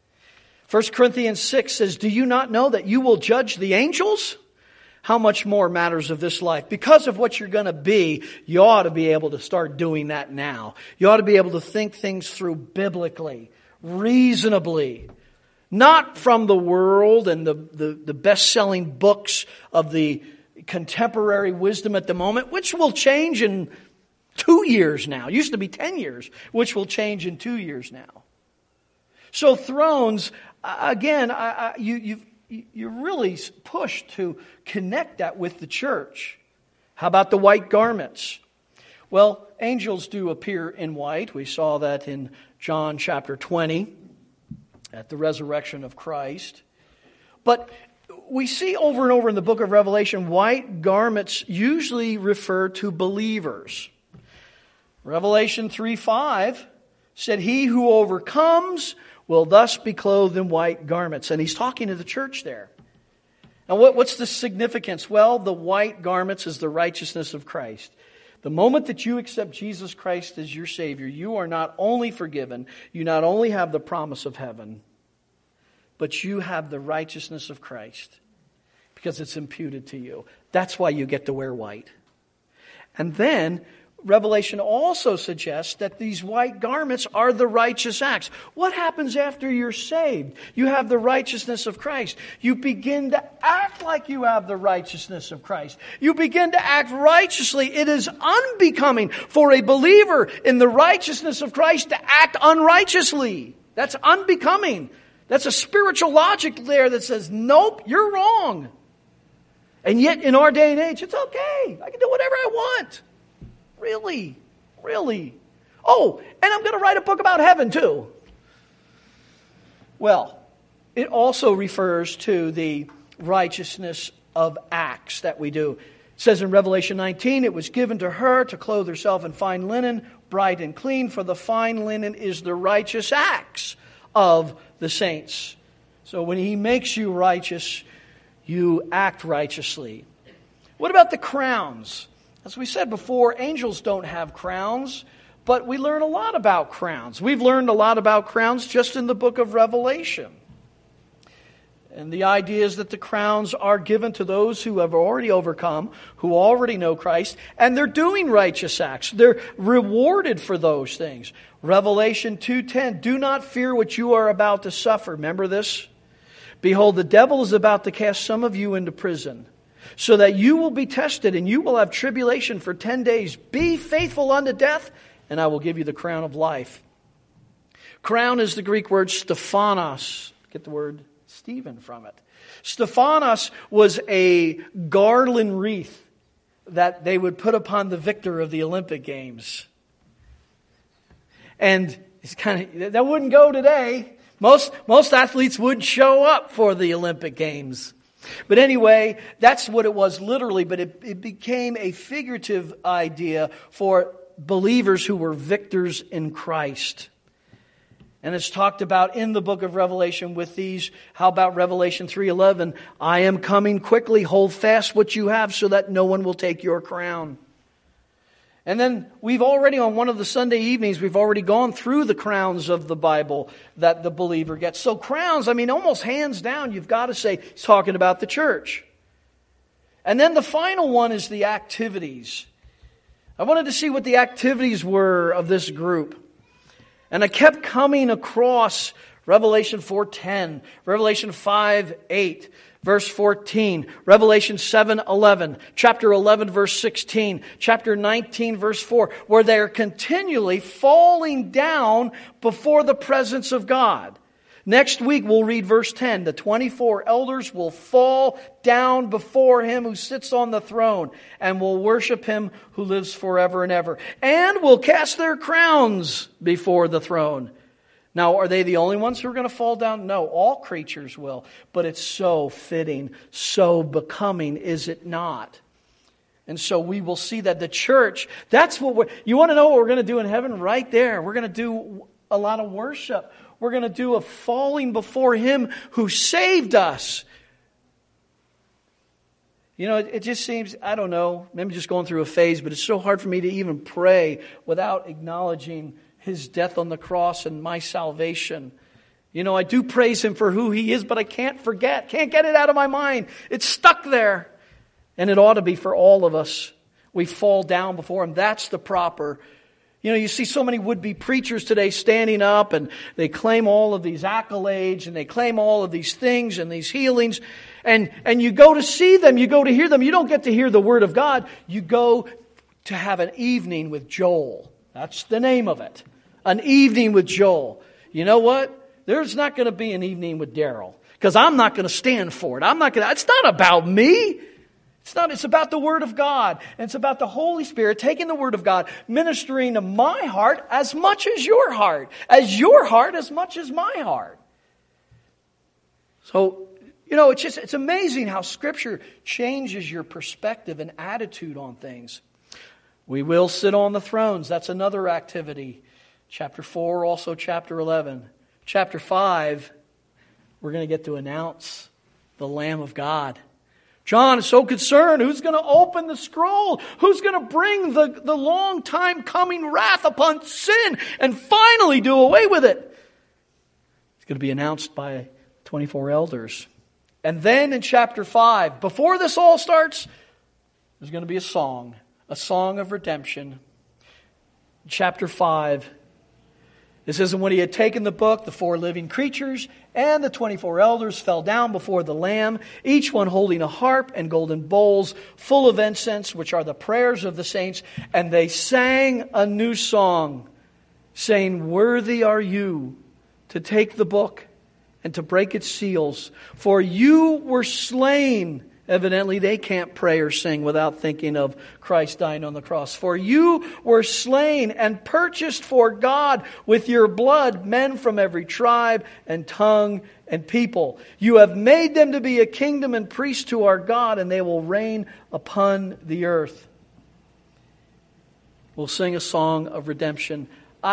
1 Corinthians 6 says, do you not know that you will judge the angels? How much more matters of this life? Because of what you're going to be, you ought to be able to start doing that now. You ought to be able to think things through biblically, reasonably. Not from the world and the best-selling books of the contemporary wisdom at the moment, which will change in 2 years now. It used to be 10 years, which will change in 2 years now. So thrones, again, you're really pushed to connect that with the church. How about the white garments? Well, angels do appear in white. We saw that in John chapter 20 at the resurrection of Christ. But we see over and over in the book of Revelation, white garments usually refer to believers. Revelation 3:5 said, he who overcomes will thus be clothed in white garments. And he's talking to the church there. Now what's the significance? Well, the white garments is the righteousness of Christ. The moment that you accept Jesus Christ as your Savior, you are not only forgiven, you not only have the promise of heaven, but you have the righteousness of Christ because it's imputed to you. That's why you get to wear white. And then Revelation also suggests that these white garments are the righteous acts. What happens after you're saved? You have the righteousness of Christ. You begin to act like you have the righteousness of Christ. You begin to act righteously. It is unbecoming for a believer in the righteousness of Christ to act unrighteously. That's unbecoming. That's a spiritual logic there that says, nope, you're wrong. And yet in our day and age, it's okay. I can do whatever I want. Really? Really? Oh, and I'm going to write a book about heaven too. Well, it also refers to the righteousness of acts that we do. It says in Revelation 19, it was given to her to clothe herself in fine linen, bright and clean, for the fine linen is the righteous acts of the saints. So when He makes you righteous, you act righteously. What about the crowns? As we said before, angels don't have crowns, but we learn a lot about crowns. We've learned a lot about crowns just in the book of Revelation. And the idea is that the crowns are given to those who have already overcome, who already know Christ, and they're doing righteous acts. They're rewarded for those things. Revelation 2:10, do not fear what you are about to suffer. Remember this? Behold, the devil is about to cast some of you into prison, so that you will be tested, and you will have tribulation for 10 days. Be faithful unto death, and I will give you the crown of life. Crown is the Greek word Stephanos. Get the word Stephen from it. Stephanos was a garland wreath that they would put upon the victor of the Olympic Games. And it's that wouldn't go today. Most athletes would show up for the Olympic Games. But anyway, that's what it was literally, but it became a figurative idea for believers who were victors in Christ. And it's talked about in the book of Revelation with these. How about Revelation 3:11? I am coming quickly, hold fast what you have so that no one will take your crown. And then we've already, on one of the Sunday evenings, we've already gone through the crowns of the Bible that the believer gets. So crowns, almost hands down, you've got to say, he's talking about the church. And then the final one is the activities. I wanted to see what the activities were of this group. And I kept coming across Revelation 4:10, Revelation 5:8, verse 14, Revelation 7:11, chapter 11, verse 16, chapter 19, verse 4, where they are continually falling down before the presence of God. Next week we'll read verse 10. The 24 elders will fall down before Him who sits on the throne and will worship Him who lives forever and ever, and will cast their crowns before the throne. Now, are they the only ones who are going to fall down? No, all creatures will. But it's so fitting, so becoming, is it not? And so we will see that the church, that's what you want to know what we're going to do in heaven? Right there. We're going to do a lot of worship. We're going to do a falling before Him who saved us. It just seems, I don't know, maybe just going through a phase, but it's so hard for me to even pray without acknowledging His death on the cross and my salvation. I do praise Him for who He is, but I can't get it out of my mind. It's stuck there. And it ought to be for all of us. We fall down before Him. That's the proper. You see so many would-be preachers today standing up and they claim all of these accolades and they claim all of these things and these healings. And you go to see them, you go to hear them. You don't get to hear the Word of God. You go to have an evening with Joel. That's the name of it. An evening with Joel. You know what? There's not going to be an evening with Daryl. Because I'm not going to stand for it. It's not about me. It's about the Word of God. And it's about the Holy Spirit taking the Word of God, ministering to my heart as much as your heart. As your heart as much as my heart. So, it's amazing how Scripture changes your perspective and attitude on things. We will sit on the thrones. That's another activity. Chapter 4, also chapter 11. Chapter 5, we're going to get to announce the Lamb of God. John is so concerned. Who's going to open the scroll? Who's going to bring the long time coming wrath upon sin and finally do away with it? It's going to be announced by 24 elders. And then in chapter 5, before this all starts, There's going to be a song of redemption. Chapter 5. It says, and when he had taken the book, the 4 living creatures and the 24 elders fell down before the Lamb, each one holding a harp and golden bowls full of incense, which are the prayers of the saints. And they sang a new song, saying, worthy are you to take the book and to break its seals. For you were slain. Evidently, they can't pray or sing without thinking of Christ dying on the cross. For you were slain and purchased for God with your blood men from every tribe and tongue and people. You have made them to be a kingdom and priests to our God, and they will reign upon the earth. We'll sing a song of redemption.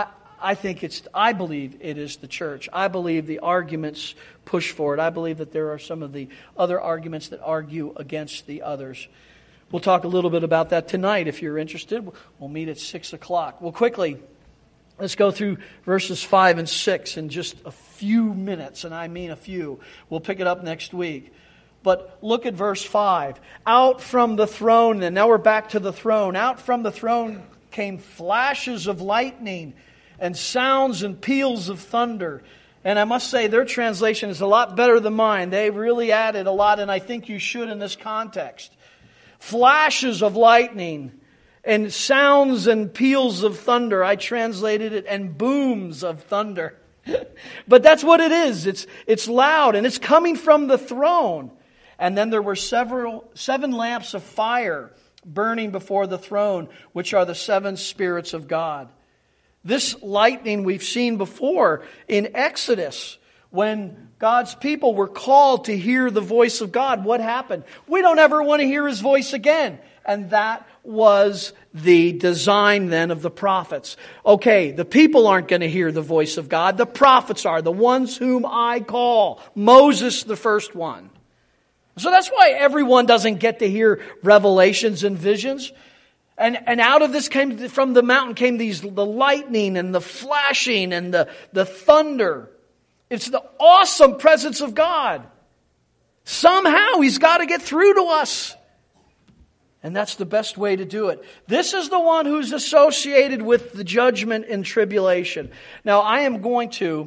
I believe it is the church. I believe the arguments push for it. I believe that there are some of the other arguments that argue against the others. We'll talk a little bit about that tonight if you're interested. We'll meet at 6 o'clock. Well, quickly, let's go through verses 5 and 6 in just a few minutes, and I mean a few. We'll pick it up next week. But look at verse 5. Out from the throne, and now we're back to the throne. Out from the throne came flashes of lightning and sounds and peals of thunder. And I must say, their translation is a lot better than mine. They really added a lot, and I think you should in this context. Flashes of lightning and sounds and peals of thunder. I translated it, and booms of thunder. But that's what it is. It's loud, and it's coming from the throne. And then there were 7 lamps of fire burning before the throne, which are the 7 spirits of God. This lightning we've seen before in Exodus. When God's people were called to hear the voice of God, what happened? We don't ever want to hear His voice again. And that was the design then of the prophets. Okay, the people aren't going to hear the voice of God. The prophets are, the ones whom I call. Moses, the first one. So that's why everyone doesn't get to hear revelations and visions. And out of this came, from the mountain came the lightning and the flashing and the thunder. It's the awesome presence of God. Somehow He's got to get through to us. And that's the best way to do it. This is the one who's associated with the judgment and tribulation. Now I am going to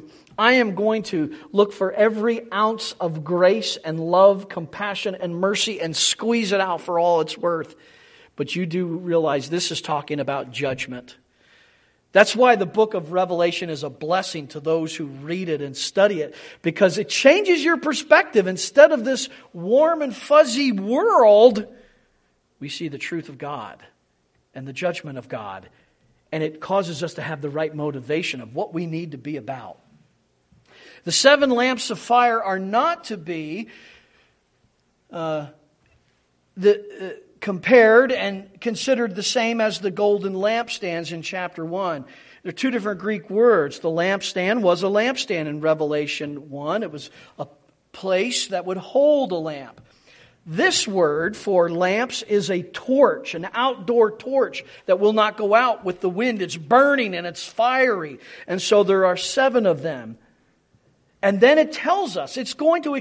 look for every ounce of grace and love, compassion and mercy and squeeze it out for all it's worth. But you do realize this is talking about judgment. That's why the book of Revelation is a blessing to those who read it and study it, because it changes your perspective. Instead of this warm and fuzzy world, we see the truth of God and the judgment of God. And it causes us to have the right motivation of what we need to be about. The 7 lamps of fire are not to be compared and considered the same as the golden lampstands in chapter 1. There are 2 different Greek words. The lampstand was a lampstand in Revelation 1. It was a place that would hold a lamp. This word for lamps is a torch, an outdoor torch that will not go out with the wind. It's burning and it's fiery. And so there are 7 of them. And then it tells us, it's going to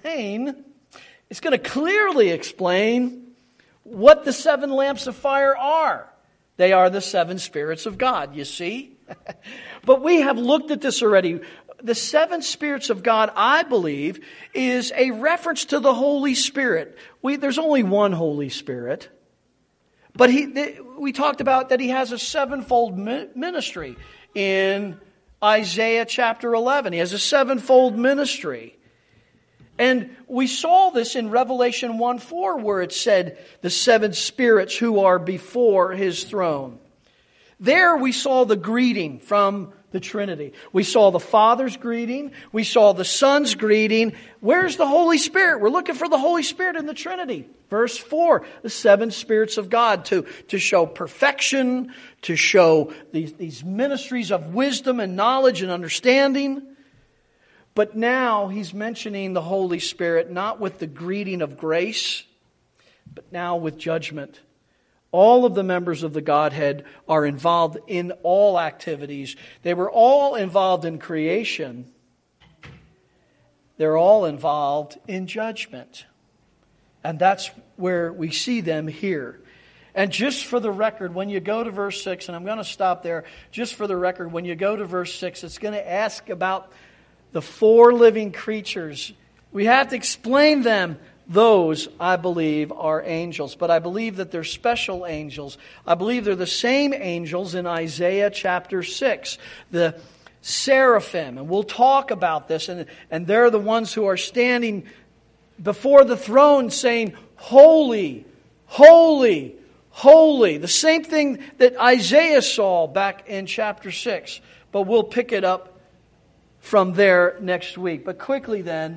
clearly explain what the 7 lamps of fire are. They are the 7 spirits of God, you see? But we have looked at this already. The 7 spirits of God, I believe, is a reference to the Holy Spirit. There's only one Holy Spirit. But we talked about that He has a 7-fold ministry. In Isaiah chapter 11, He has a 7-fold ministry. And we saw this in Revelation 1:4, where it said the 7 spirits who are before His throne. There we saw the greeting from the Trinity. We saw the Father's greeting. We saw the Son's greeting. Where's the Holy Spirit? We're looking for the Holy Spirit in the Trinity. Verse 4, the 7 spirits of God to show perfection, to show these ministries of wisdom and knowledge and understanding. But now He's mentioning the Holy Spirit not with the greeting of grace, but now with judgment. All of the members of the Godhead are involved in all activities. They were all involved in creation. They're all involved in judgment. And that's where we see them here. And just for the record, when you go to verse 6, and I'm going to stop there, just for the record, when you go to verse 6, it's going to ask about the 4 living creatures. We have to explain them. Those, I believe, are angels. But I believe that they're special angels. I believe they're the same angels in Isaiah chapter 6. The seraphim. And we'll talk about this. And they're the ones who are standing before the throne saying, Holy, holy, holy. The same thing that Isaiah saw back in chapter 6. But we'll pick it up from there next week. But quickly then,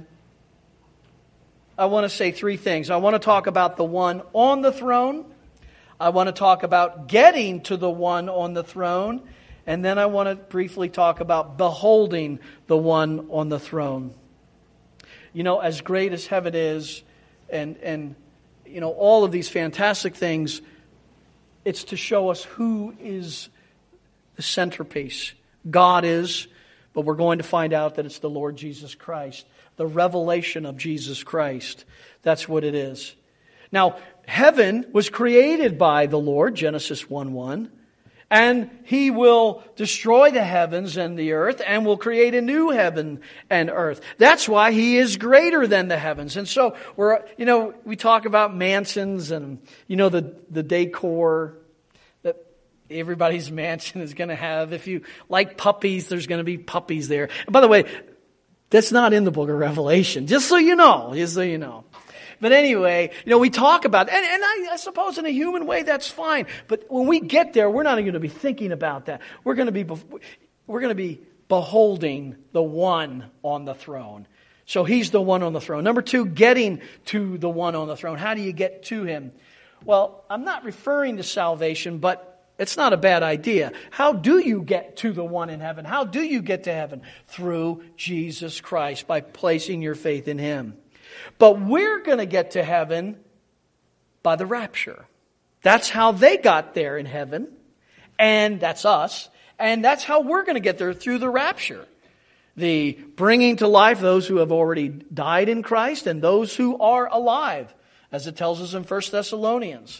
I want to say 3 things. I want to talk about the one on the throne. I want to talk about getting to the one on the throne. And then I want to briefly talk about beholding the one on the throne. You know, as great as heaven is, and you know, all of these fantastic things, it's to show us who is the centerpiece. God is, but we're going to find out that it's the Lord Jesus Christ. The revelation of Jesus Christ. That's what it is. Now, heaven was created by the Lord, Genesis 1:1. And He will destroy the heavens and the earth and will create a new heaven and earth. That's why He is greater than the heavens. And so, we talk about mansions and, the decor that everybody's mansion is going to have. If you like puppies, there's going to be puppies there. And by the way, that's not in the book of Revelation, just so you know. But anyway, we talk about, and I suppose in a human way that's fine. But when we get there, we're not going to be thinking about that. We're going to be beholding the one on the throne. So He's the one on the throne. Number 2, getting to the one on the throne. How do you get to Him? Well, I'm not referring to salvation, but it's not a bad idea. How do you get to the one in heaven? How do you get to heaven? Through Jesus Christ, by placing your faith in Him. But we're going to get to heaven by the rapture. That's how they got there in heaven. And that's us. And that's how we're going to get there, through the rapture. The bringing to life those who have already died in Christ and those who are alive, as it tells us in 1 Thessalonians.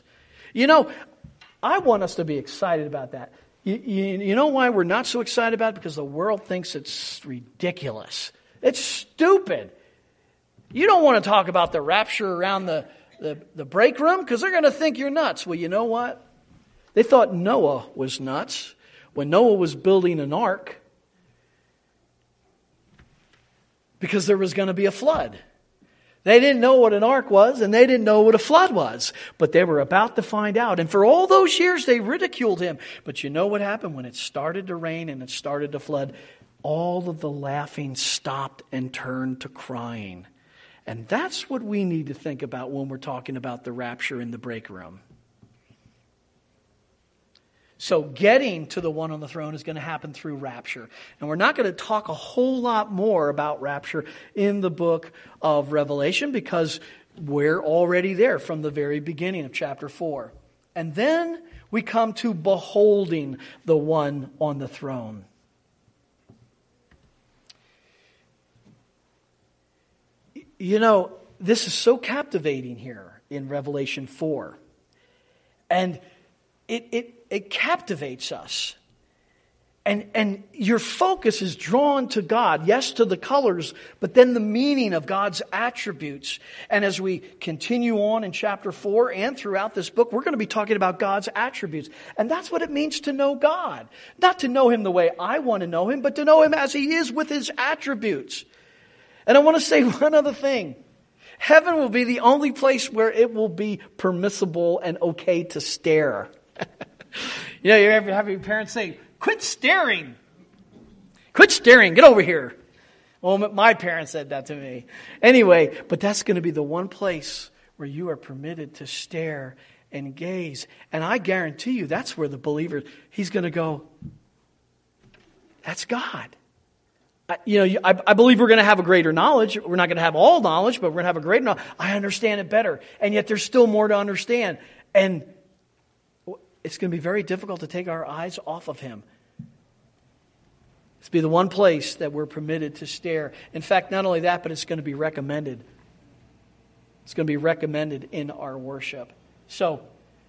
I want us to be excited about that. You know why we're not so excited about it? Because the world thinks it's ridiculous. It's stupid. You don't want to talk about the rapture around the break room because they're going to think you're nuts. Well, you know what? They thought Noah was nuts when Noah was building an ark because there was going to be a flood. They didn't know what an ark was, and they didn't know what a flood was. But they were about to find out. And for all those years, they ridiculed him. But you know what happened? When it started to rain and it started to flood, all of the laughing stopped and turned to crying. And that's what we need to think about when we're talking about the rapture in the break room. So getting to the one on the throne is going to happen through rapture. And we're not going to talk a whole lot more about rapture in the book of Revelation because we're already there from the very beginning of chapter 4. And then we come to beholding the one on the throne. This is so captivating here in Revelation 4. And it captivates us. And your focus is drawn to God. Yes, to the colors, but then the meaning of God's attributes. And as we continue on in chapter 4 and throughout this book, we're going to be talking about God's attributes. And that's what it means to know God. Not to know Him the way I want to know Him, but to know Him as He is with His attributes. And I want to say one other thing. Heaven will be the only place where it will be permissible and okay to stare. You ever have your parents say, "Quit staring. Quit staring. Get over here." Well, my parents said that to me. Anyway, but that's going to be the one place where you are permitted to stare and gaze. And I guarantee you that's where the believer, he's going to go, that's God. I believe we're going to have a greater knowledge. We're not going to have all knowledge, but we're going to have a greater knowledge. I understand it better. And yet there's still more to understand. And it's going to be very difficult to take our eyes off of Him. It's be the one place that we're permitted to stare. In fact, not only that, but it's going to be recommended. It's going to be recommended in our worship. So,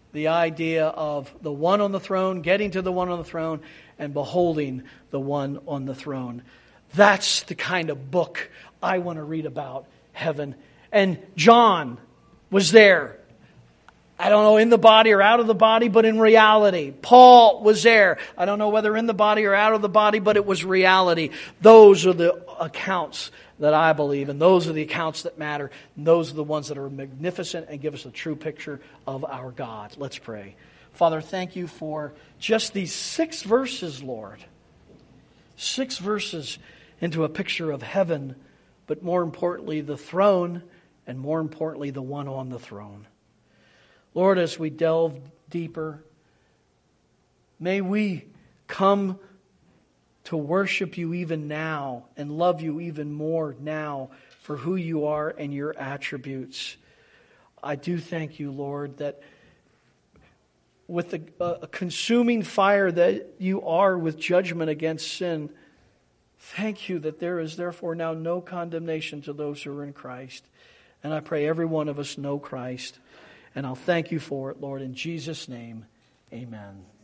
the idea of the one on the throne, getting to the one on the throne, and beholding the one on the throne. That's the kind of book I want to read about heaven. And John was there. I don't know, in the body or out of the body, but in reality. Paul was there. I don't know whether in the body or out of the body, but it was reality. Those are the accounts that I believe, and those are the accounts that matter. And those are the ones that are magnificent and give us a true picture of our God. Let's pray. Father, thank you for just these 6 verses, Lord. 6 verses into a picture of heaven, but more importantly, the throne, and more importantly, the one on the throne. Lord, as we delve deeper, may we come to worship you even now and love you even more now for who you are and your attributes. I do thank you, Lord, that with a consuming fire that you are with judgment against sin, thank you that there is therefore now no condemnation to those who are in Christ. And I pray every one of us know Christ. And I'll thank you for it, Lord, in Jesus' name. Amen.